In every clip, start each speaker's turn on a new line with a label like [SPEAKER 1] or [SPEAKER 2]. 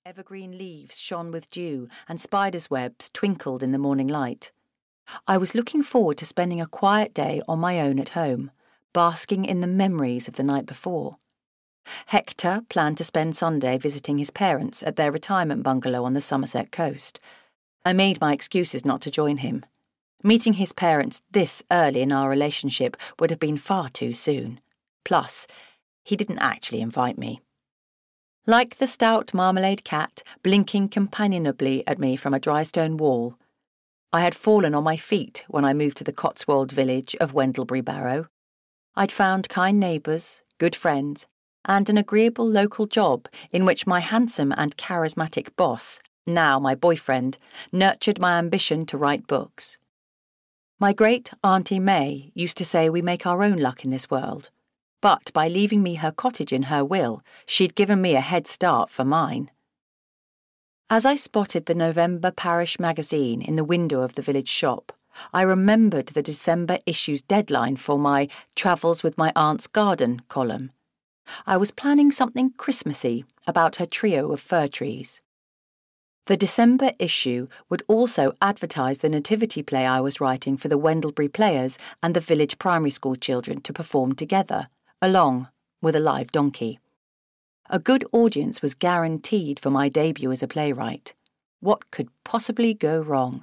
[SPEAKER 1] Evergreen leaves shone with dew, and spiders' webs twinkled in the morning light. I was looking forward to spending a quiet day on my own at home, basking in the memories of the night before. Hector planned to spend Sunday visiting his parents at their retirement bungalow on the Somerset coast. I made my excuses not to join him. Meeting his parents this early in our relationship would have been far too soon. Plus, he didn't actually invite me. Like the stout marmalade cat blinking companionably at me from a dry stone wall, I had fallen on my feet when I moved to the Cotswold village of Wendlebury Barrow. I'd found kind neighbours, good friends, and an agreeable local job in which my handsome and charismatic boss, now my boyfriend, nurtured my ambition to write books. My great Auntie May used to say we make our own luck in this world, but by leaving me her cottage in her will, she'd given me a head start for mine. As I spotted the November parish magazine in the window of the village shop, I remembered the December issue's deadline for my Travels with My Aunt's Garden column. I was planning something Christmassy about her trio of fir trees. The December issue would also advertise the nativity play I was writing for the Wendlebury Players and the village primary school children to perform together, along with a live donkey. A good audience was guaranteed for my debut as a playwright. What could possibly go wrong?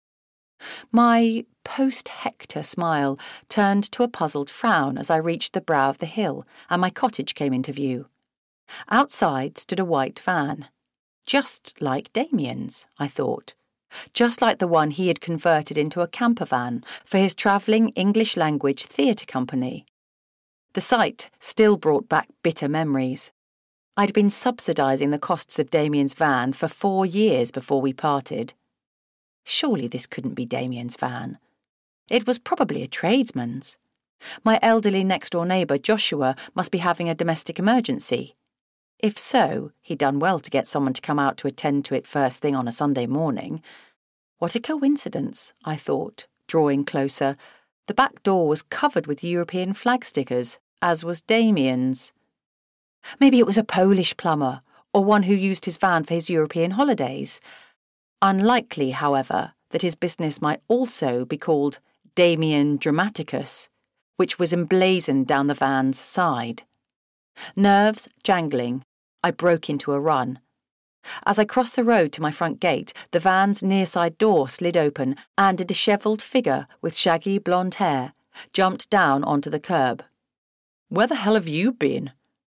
[SPEAKER 1] My post-Hector smile turned to a puzzled frown as I reached the brow of the hill and my cottage came into view. Outside stood a white van. Just like Damien's, I thought. Just like the one he had converted into a camper van for his travelling English-language theatre company. The sight still brought back bitter memories. I'd been subsidising the costs of Damien's van for 4 years before we parted. Surely this couldn't be Damien's van. It was probably a tradesman's. My elderly next-door neighbour, Joshua, must be having a domestic emergency. If so, he'd done well to get someone to come out to attend to it first thing on a Sunday morning. What a coincidence, I thought, drawing closer. The back door was covered with European flag stickers, as was Damien's. Maybe it was a Polish plumber, or one who used his van for his European holidays. Unlikely, however, that his business might also be called Damien Dramaticus, which was emblazoned down the van's side. Nerves jangling, I broke into a run. As I crossed the road to my front gate, the van's near-side door slid open and a dishevelled figure with shaggy blonde hair jumped down onto the curb. "Where the hell have you been?"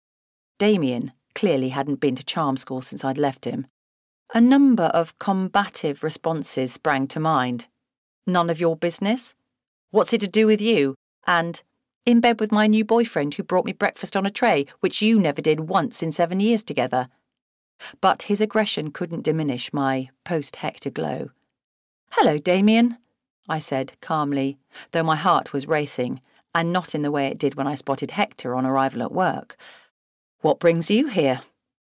[SPEAKER 1] Damien clearly hadn't been to charm school since I'd left him. A number of combative responses sprang to mind. "None of your business?" "What's it to do with you?" And "In bed with my new boyfriend who brought me breakfast on a tray, which you never did once in 7 years together." But his aggression couldn't diminish my post-Hector glow. "Hello, Damien," I said calmly, though my heart was racing, and not in the way it did when I spotted Hector on arrival at work. "What brings you here?"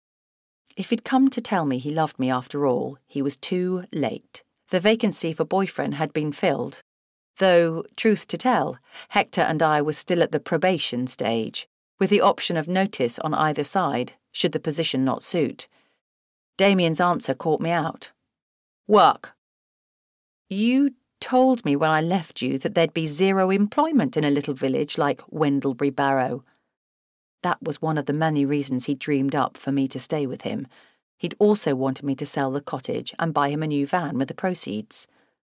[SPEAKER 1] If he'd come to tell me he loved me after all, he was too late. The vacancy for boyfriend had been filled. Though, truth to tell, Hector and I were still at the probation stage, with the option of notice on either side, should the position not suit. Damien's answer caught me out. "Work." "You told me when I left you that there'd be zero employment in a little village like Wendlebury Barrow." That was one of the many reasons he dreamed up for me to stay with him. He'd also wanted me to sell the cottage and buy him a new van with the proceeds.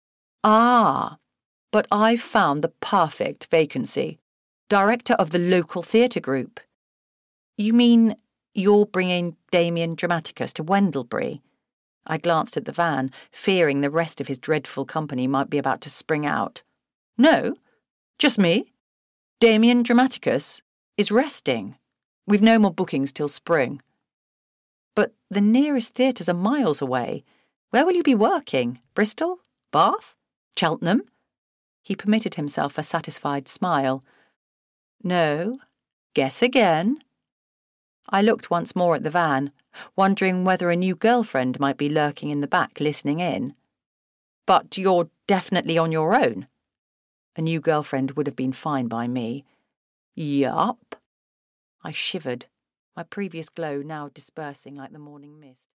[SPEAKER 1] "Ah, but I've found the perfect vacancy. Director of the local theatre group." "You mean you're bringing Damien Dramaticus to Wendlebury?" I glanced at the van, fearing the rest of his dreadful company might be about to spring out. "No, just me. Damien Dramaticus is resting. We've no more bookings till spring." "But the nearest theatres are miles away. Where will you be working? Bristol? Bath? Cheltenham?" He permitted himself a satisfied smile. "No, guess again." I looked once more at the van, wondering whether a new girlfriend might be lurking in the back listening in. "But you're definitely on your own?" A new girlfriend would have been fine by me. "Yup." I shivered, my previous glow now dispersing like the morning mist.